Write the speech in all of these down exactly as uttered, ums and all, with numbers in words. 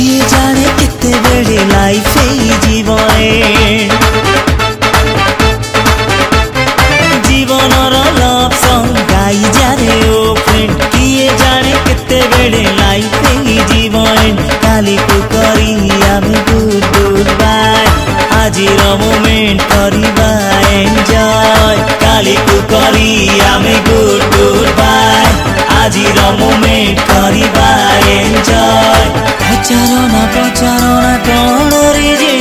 किए जाने कितने बड़े लाइफ जीवने जीवनर लव सॉन्ग गाई जाने ओ फ्रेंड किए जाने कितने बड़े लाइफ जीवन काली को करी आमे गुड गुड बाय आजिर मोमेंट करिबा एन्जॉय काली को करी आमे गुड गुड बाय आजिर मोमेंट करिबा एन्जॉय प्रचारणा प्रचारणा कौन रे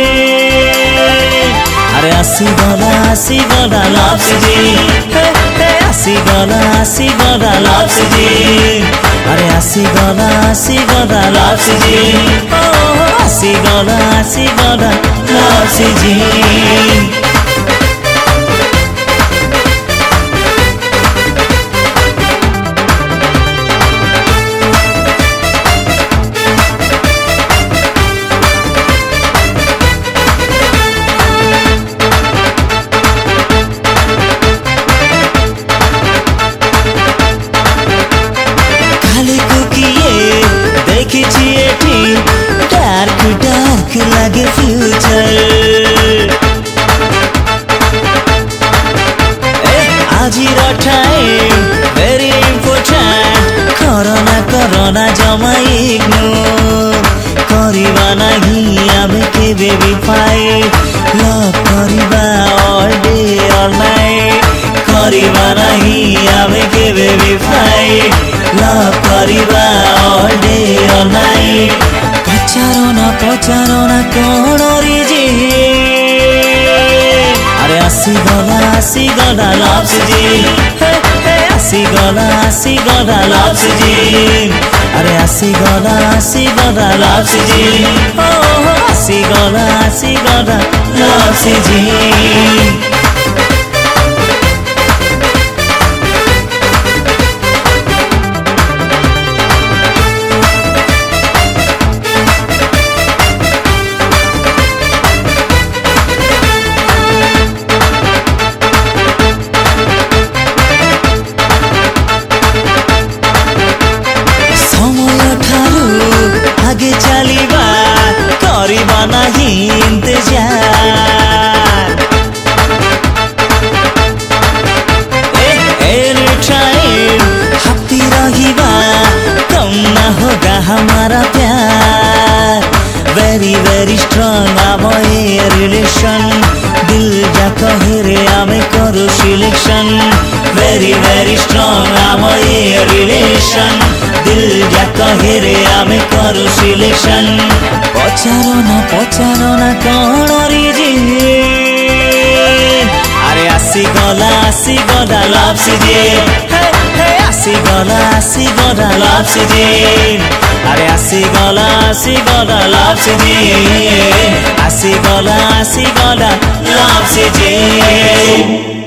अरे आसी गला आसी गला लव जी आसी गला आसी गला लव जी अरे आसी गला आसी गला लव जी आसी गला आसी गला लव जी डार्क डार्क लगे फ्यूचर आजिर टाइम वेरी इम्पोर्टेंट करना करना जमा इग्नोर करिबा नहीं आमे केबे भी फाइट लव करिबा ऑल डे ऑल नाइट करिबा नहीं आमे केबे भी फाइट लव करिबा ऑल डे ऑल नाइट प्रचारणा प्रचारणा कौन रे अरे आसी गला आसी गला लव जी आसी गला आसी गला लव जी अरे आसी गला आसी गला लव जी आसी गला आसी गला लव जी आगे चलिबा करिबा नहीं इंतजार एनी टाइम हैप्पी रहिबा कम ना होगा हमारा प्यार वेरी वेरी स्ट्रॉन्ग आमे रिलेशन दिल जा कहे रे आमे करो सिलेक्शन वेरी वेरी स्ट्रॉन्ग आमे रिलेशन दिल जा कहे रे आमे करो सिलेक्शन प्रचारणा प्रचारणा कौन रे अरे आसी गला आसी गला लव जी आसी गला आसी गला लव जी अरे आसी गला आसी गला लव जी आसी गला आसी गला लव जी